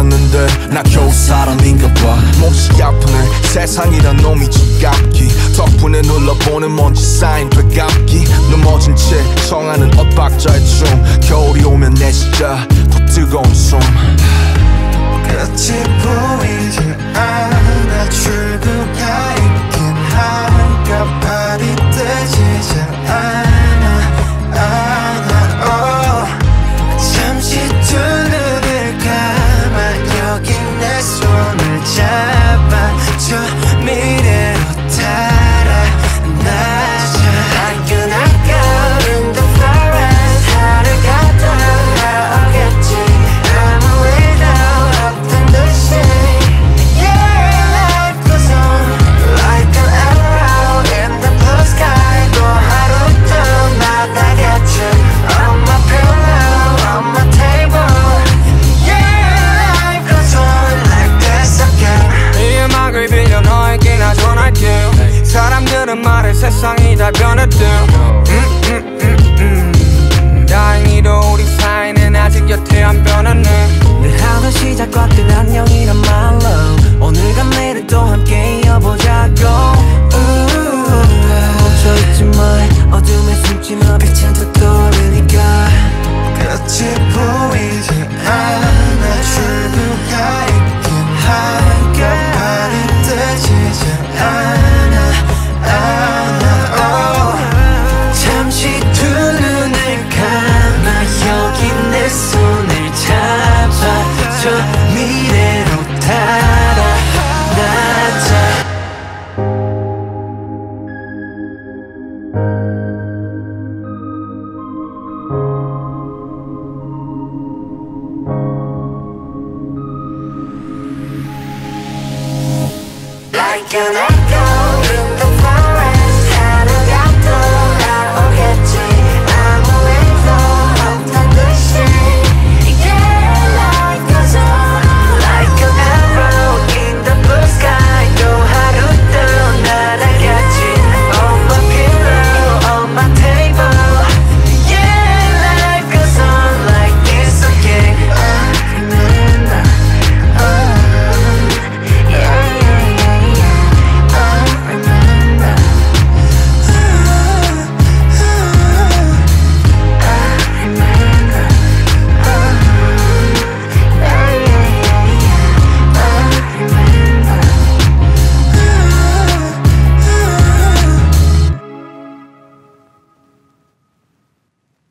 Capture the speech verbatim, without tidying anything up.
있었는데 나 겨우 사람인가 봐. 몹시 아프네 세상이란 놈이 지갑기. 덕분에 눌러보는 먼지 쌓인 되감기. 넘어진 채 청하는 엇박자의 춤. 겨울이 오면 내 진짜 더 뜨거운 숨. 끝이 보이지 않아. 출구가 있긴 한가발이 뜨지 않아 않아. oh. 잠시 두 눈을 감아 여기 내 손을 잡아 저 미래로 달아나자. Like an echo in the forest. 하늘 같아 나오겠지. 아무 일도 없던 듯이. Yeah, life goes on like an arrow in the blue sky. 또 하루도 나가겠지. On my pillow, on my table. Yeah, life goes on like this again. 이 음악을 빌려 너에게 나 전할게. 사람들은 말해 세상이 다 변했대. 음, 음, 음, 음. 다행히도 우리 사이는 아직 여태 안 변했네. 늘 하던 시작과 끝 안녕이란 말로 오늘과 내일 또 함께 이어보자고. 멈춰있지 마 어둠에 숨지 마 빛은 더 떠오르니까. 끝이 보이지 않아. 출구가 있긴 한가발이 뜨지 않아 않아 oh. 잠시 두 눈을 감아 여기 내 손을 잡아 저 미래로 달아나자. Like an echo